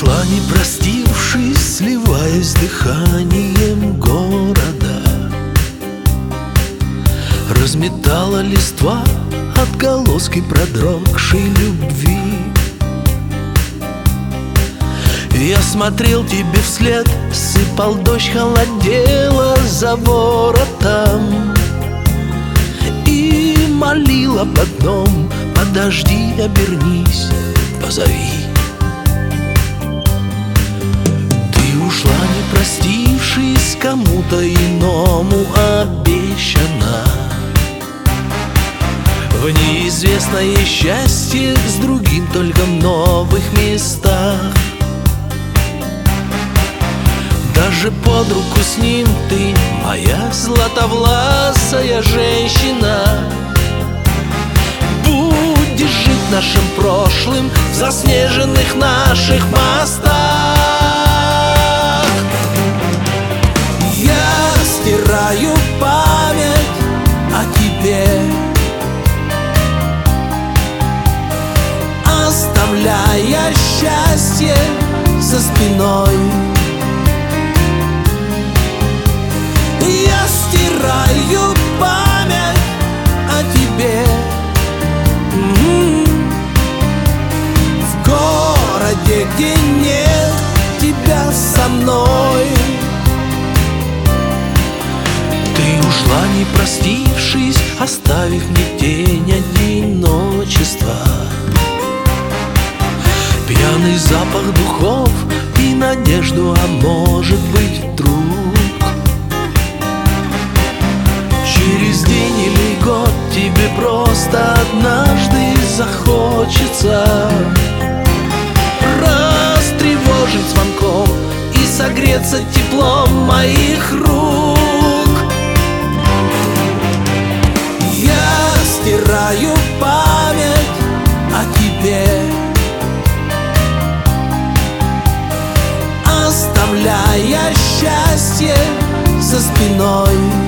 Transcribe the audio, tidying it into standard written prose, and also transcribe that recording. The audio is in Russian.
ушла, не простившись, сливаясь с дыханием города. Разметала листва отголоски продрогшей любви. Я смотрел тебе вслед, сыпал дождь, холодело за воротом, и молил об одном: подожди, обернись, позови. Ты ушла, не простившись, кому-то иному обещана в неизвестное счастье с другим, только в новых местах. Даже под руку с ним ты, моя златовласая женщина, будешь жить нашим прошлым в заснеженных наших мостах. Я стираю память о тебе, оставляя счастье за спиной. Я стираю память о тебе в городе, где нет тебя со мной. Ты ушла, не простившись, оставив мне тень одиночества, пьяный запах духов и надежду, а может быть вдруг через день или год тебе просто однажды захочется растревожить звонком и согреться теплом моих рук. Я стираю память о тебе, оставляя счастье за спиной.